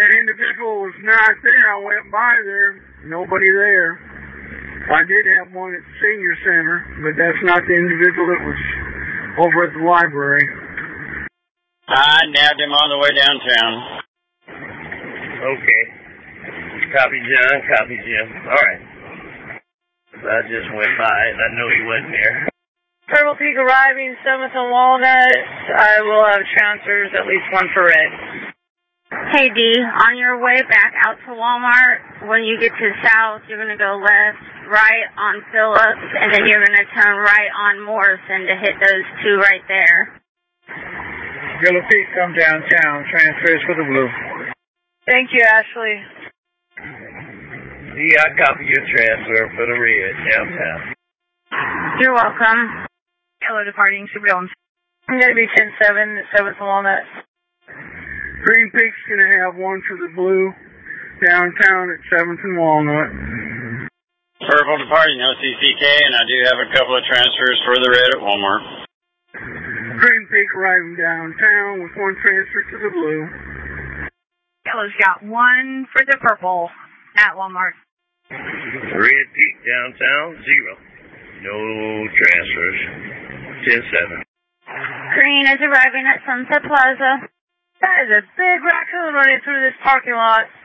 That individual was not there. I went by there. Nobody there. I did have one at the senior center, but that's not the individual that was over at the library. I nabbed him on the way downtown. Okay. Copy, John. Copy, Jim. All right. I just went by and I know he wasn't there. Purple Peak arriving, 7th and Walnut. I will have transfers, at least one for Red. Hey, D, on your way back out to Walmart, when you get to the south, you're going to go left, right on Phillips, and then you're going to turn right on Morrison to hit those two right there. Yellow Peak, come downtown. Transfers for the blue. Thank you, Ashley. Yeah, I copy your transfer for the red downtown. You're welcome. Hello, departing Super-Dome. I'm going to be 10-7 at 7th and Walnut. Green Peak's going to have one for the blue downtown at 7th and Walnut. Purple departing OCCK, and I do have a couple of transfers for the red at Walmart. Green Peak arriving downtown with one transfer to the blue. Yellow's got one for the purple at Walmart. Red Peak downtown, 0. No transfers. 10-7. Green is arriving at Sunset Plaza. That is a big raccoon running through this parking lot.